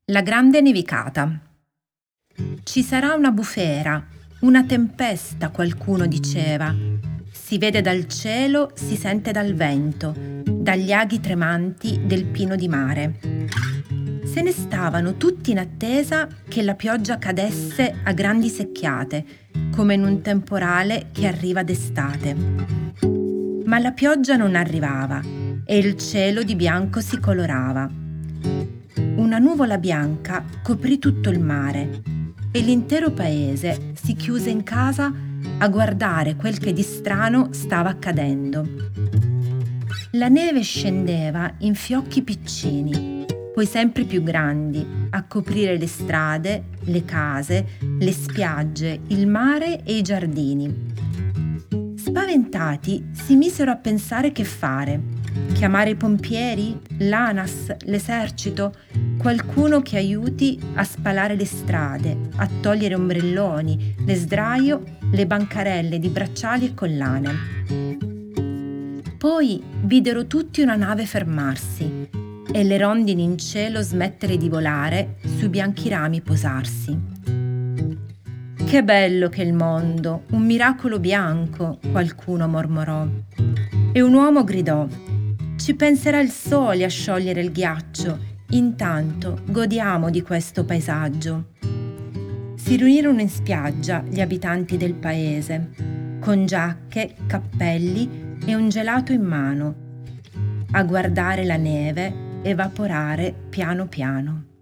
La grande nevicata. Ci sarà una bufera, una tempesta, qualcuno diceva. Si vede dal cielo, si sente dal vento, dagli aghi tremanti del pino di mare. Se ne stavano tutti in attesa che la pioggia cadesse a grandi secchiate, come in un temporale che arriva d'estate. Ma la pioggia non arrivava e il cielo di bianco si colorava. Una nuvola bianca coprì tutto il mare e l'intero paese si chiuse in casa a guardare quel che di strano stava accadendo. La neve scendeva in fiocchi piccini, poi sempre più grandi, a coprire le strade, le case, le spiagge, il mare e i giardini. Spaventati si misero a pensare che fare. Chiamare i pompieri, l'ANAS, l'esercito, qualcuno che aiuti a spalare le strade, a togliere ombrelloni, le sdraio, le bancarelle di bracciali e collane. Poi videro tutti una nave fermarsi e le rondini in cielo smettere di volare, sui bianchi rami posarsi. Che bello che è il mondo, un miracolo bianco, qualcuno mormorò. E un uomo gridò: ci penserà il sole a sciogliere il ghiaccio, intanto godiamo di questo paesaggio. Si riunirono in spiaggia gli abitanti del paese, con giacche, cappelli e un gelato in mano, a guardare la neve evaporare piano piano.